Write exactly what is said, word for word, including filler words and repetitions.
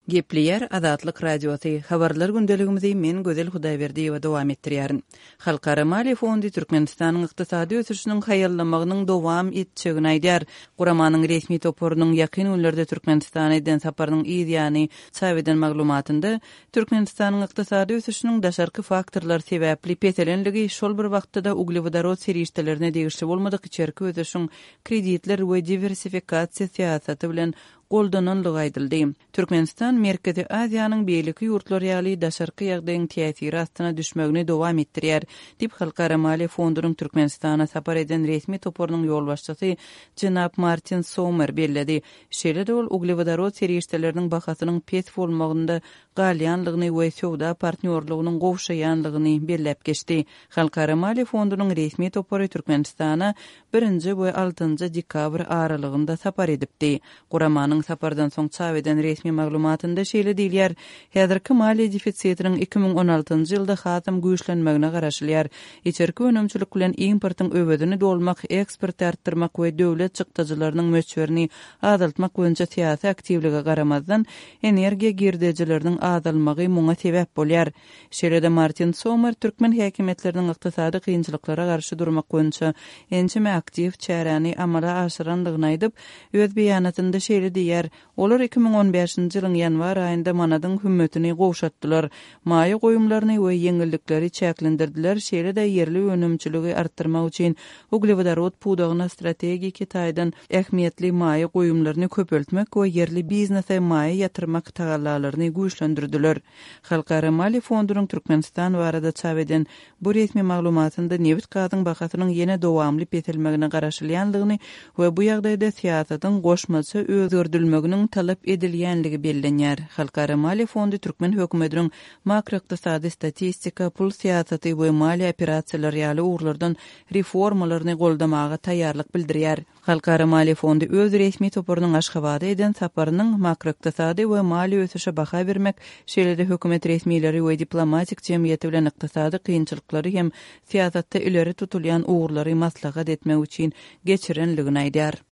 Gepliyer Azatlyk Radiosu habarlar gündeligimizi men Gözel Hudaýberdi we dowam etdirýärin. Halkara Mali Fondi Türkmenistanyň ykdysady ösüşiniň haýallamagynyň dowam etjegini aýdýar. Guramanyň resmi toporunyň ýakyn günlerde Türkmenistana eden saparynyň ýa-ni çaweden maglumatynda Türkmenistanyň ykdysady ösüşiniň daşarky faktorlar sebäpli petelenligi şol bir wagtda uglevodorod serişdelerine degişli bolmadyk içerki ösüşiň kreditler we diversifikasiýa siýasaty bilen goldananlygy aýdyldy. Türkmenistan Merkezi Aziýanyň beýleki ýurtlary ýaly daşarky ýagdaýyň täsiri astyna düşmegini dowam etdirýär, diýip Halkara Mali Fondunyň Türkmenistana sapar eden resmi toporunyň ýolbaşçysy Jenap Martin Sommer belledi. Şeýle-de ol uglevodorod serişdeleriniň bahasynyň pes bolmagynda galýanlygyny we sowda partnýorlugynyň gowşaýanlygyny bellep geçdi. Halkara Mali Fondunyň resmi topory Türkmenistana birinji we altynjy dekabr aralygynda sapar edipdi. Guramanyň sapardan soň çaweden resmi maglumatynda şeýle diýilýär: "Häzirki mali defisitiniň iki ming on altynjy ýylda hatam güýçlenmegine garaşylýar. İçerki önümçilik bilen importyň öwedini dolmak, eksport artdyrmak we döwlet çykdyjylarynyň möçberini azaltmak boýunça siýasy aktivlige garamazdan energiýa girdijileriniň azalmagy muňa sebäp bolýar." Şeýle-de Martin Sommer türkmen häkimetleriniň ykdysady kynçylyklara garşy durmak boýunça ençime aktiv çäreni amala aşyranlygyny aýdyp, öz beýanatynda şeýle diýär: "Olar iki ming on beşinji ýylyň ýanwar aýynda manadyň hümmetini gowşatdylar. Maýa goýumlaryny we ýeňillikleri çäklendirdiler. Şeýle-de yerli önümçiligi artdyrmak üçin uglevodorod pudagyna strategik taýdan ähmiýetli maýa goýumlaryny köpeltmek we yerli biznese maýa ýatyrmak tagallalaryny güýçlendirdiler." Halkara Mali Fondunyň Türkmenistan barada çaweden bu resmi maglumatynda neft gazynyň bahasynyň ýene dowamly petelmegine garaşylýanlygyny we bu ýagdaýda siýasatyň goşmasy özgördülmeginiň talap edilýänligi bellenýär. Halkara Mali Fondi Türkmen hökümetiniň makroiqtisady statistika, pul siýasaty we mali operasiýalary ýaly ugrlardan reformalaryny goldamaga taýýarlyk bildirýär. Halkara Mali Fondi öz resmi toporunyň Aşgabatda eden saparynyň makroiqtisady we mali ösüşe baha bermek, şeýle-de hökümet resmiýetleri we diplomatik jemgyýeti bilen ykdysady kynçylyklary hem siýasatda ileri tutulýan ugrlary maslahat etmek üçin geçirenligini aýdýar.